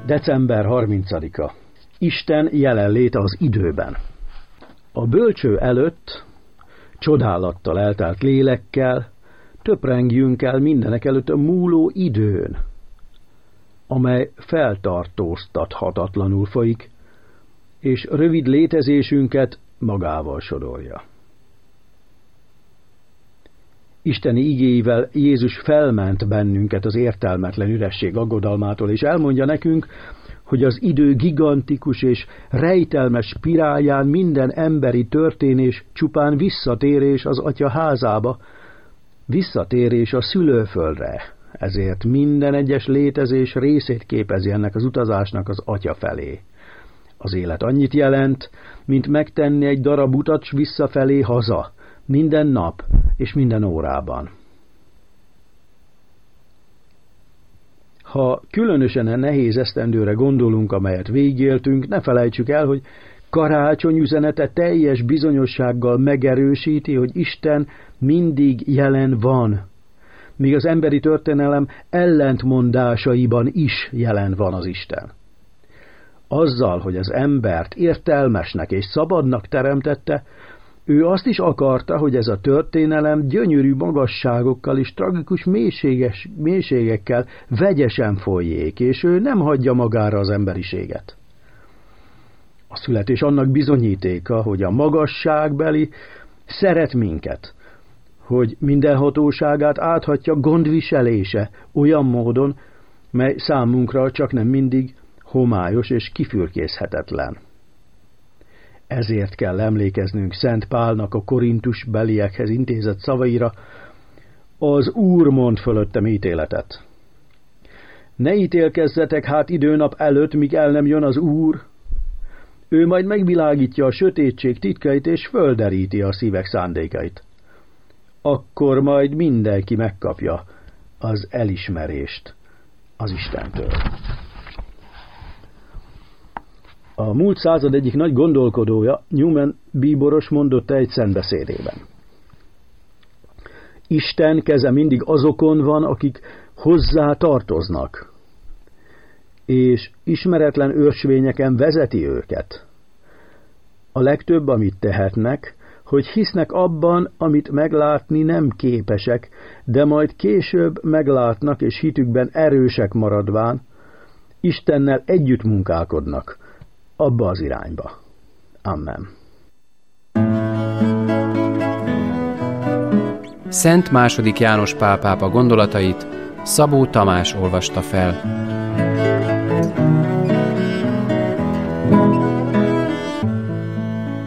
December 30-a. Isten jelenléte az időben. A bölcső előtt, csodálattal eltelt lélekkel, töprengjünk el mindenek előtt a múló időn, amely feltartóztathatatlanul folyik, és rövid létezésünket magával sodorja. Isteni igéivel Jézus felment bennünket az értelmetlen üresség aggodalmától, és elmondja nekünk, hogy az idő gigantikus és rejtelmes spirálján minden emberi történés csupán visszatérés az Atya házába, visszatérés a szülőföldre, ezért minden egyes létezés részét képezi ennek az utazásnak az Atya felé. Az élet annyit jelent, mint megtenni egy darab utat visszafelé haza, minden nap és minden órában. Ha különösen a nehéz esztendőre gondolunk, amelyet végigéltünk, ne felejtsük el, hogy karácsony üzenete teljes bizonyossággal megerősíti, hogy Isten mindig jelen van, míg az emberi történelem ellentmondásaiban is jelen van az Isten. Azzal, hogy az embert értelmesnek és szabadnak teremtette, ő azt is akarta, hogy ez a történelem gyönyörű magasságokkal és tragikus mélységekkel vegyesen folyjék, és ő nem hagyja magára az emberiséget. A születés annak bizonyítéka, hogy a magasságbeli szeret minket, hogy mindenhatóságát áthatja gondviselése olyan módon, mely számunkra csak nem mindig homályos és kifürkészhetetlen. Ezért kell emlékeznünk Szent Pálnak a Korintus beliekhez intézett szavaira: az Úr mond fölöttem ítéletet. Ne ítélkezzetek hát időnap előtt, míg el nem jön az Úr. Ő majd megvilágítja a sötétség titkait, és földeríti a szívek szándékait. Akkor majd mindenki megkapja az elismerést az Istentől. A múlt század egyik nagy gondolkodója, Newman bíboros mondotta egy szentbeszédében: Isten keze mindig azokon van, akik hozzá tartoznak, és ismeretlen ösvényeken vezeti őket. A legtöbb, amit tehetnek, hogy hisznek abban, amit meglátni nem képesek, de majd később meglátnak, és hitükben erősek maradván, Istennel együtt munkálkodnak abba az irányba. Amen. Szent II. János Pál pápa gondolatait Szabó Tamás olvasta fel.